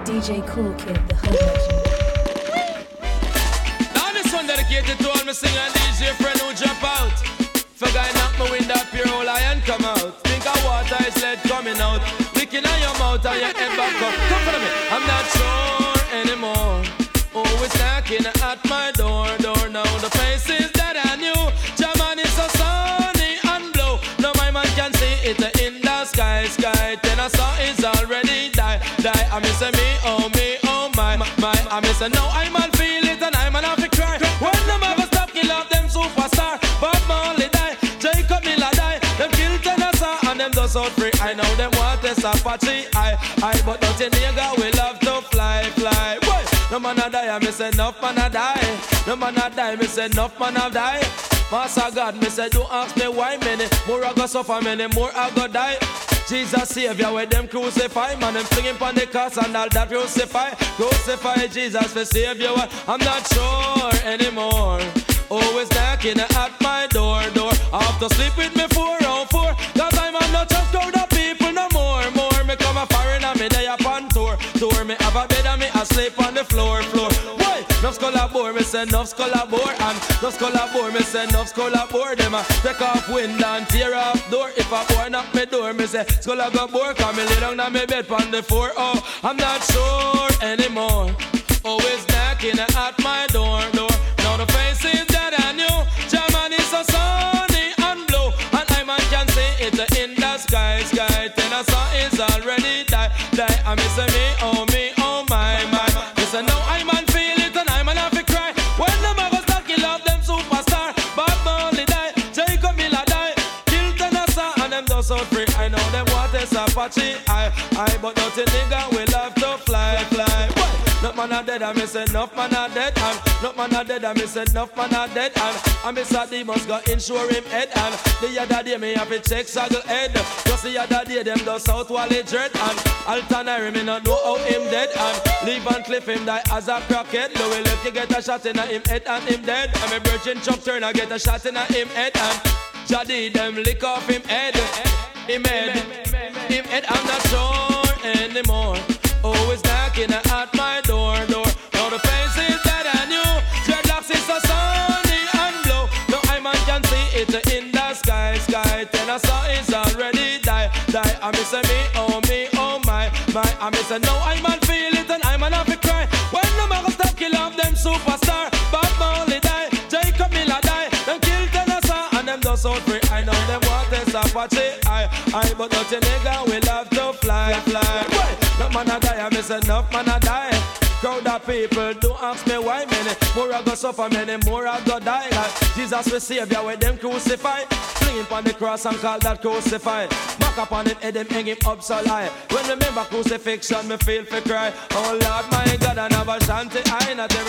DJ Cool Kid, the hood legend. Now this one dedicated to all my singer DJ friend who drop out. For guy knock my window up your whole eye and come out. Think of water is lead coming out. Licking on your mouth and your head back up. Come follow me, I'm not sure anymore. Always knocking at my door now. The faces that I knew, German is so sunny and blue. Now my man can see it in the sky. Then I saw it's already die. I miss me, oh my. I miss no, I'm on feel it and I'm on have to cry. When them ever stop kill off them superstar. Bob Marley die, Jacob Miller die. Them kill Tennessee and them does out free. I know them want this Apache. But nothing nigga we love to fly. Boy, no man a die, I miss enough man a die. No man a die, miss enough man a die. Master God, me say, don't ask me why many more I go suffer, many more I go die. Jesus Savior, where them crucify, man, them flinging on the cross and all that crucify Jesus for Savior. I'm not sure anymore. Always knocking at my door. I have to sleep with me 404, cause I'm not just crowd of people no more. Me come a foreign and me day upon tour. Me have a bed and me asleep on the floor. Why? Nuff skull a bore, me say nuff skull a bore. And nuff skull a bore, me say nuff skull a bore. Them a take off window and tear off door. If a boy knock me door, me say skull a go bore. Cause me lay down on me bed on the floor. Oh, I'm not sure anymore. Always knocking at my door. Now the faces that I knew, German is so sunny and blue. And I man can see it in the sky. Then I saw it's already die. I miss me, oh my. Me say no, I man feel it and I man have to cry. When them ever start kill off them superstar. Bob Marley die, Jacob Miller die. Kill Tennessee and them does out free. I know them want this Apache. But nothing nigga we love to fly. Not man a dead, I miss enough man a dead. And not man a dead, I miss enough man a dead. And I miss a demons got insure him head. And the other day me have to check Saggle head. Just the other day them does South Wally dread. And Altanari me not know how him dead. And leave and cliff him die as a crackhead. Louis left you get a shot in a him head and him dead. And me virgin Chuck Turner get a shot in a him head. And Jaddy them lick off him head. Him head, I'm not sure anymore. Always knocking at my door. Now the faces that I knew, dreadlocks is so sunny and blue. Now I man can see it in the sky. Then I saw it's already die. I miss me, oh my. I miss no, I man feel it and I man have to cry. When the man stop kill off them superstar. Bob Marley die, Jacob Miller die. Them kill Tennessee and them does out free. I know them want this Apache. But nothing nigga we love to fly. No man a die, I miss enough man a die. Crowd of people, don't ask me why. Many more I go suffer, many more I go die. Like Jesus will Savior with them crucify. Fling him on the cross and call that crucify. Mark up on him head, them hang him up so high. When remember crucifixion, me feel for cry. Oh Lord, my God, I never shanty. I not every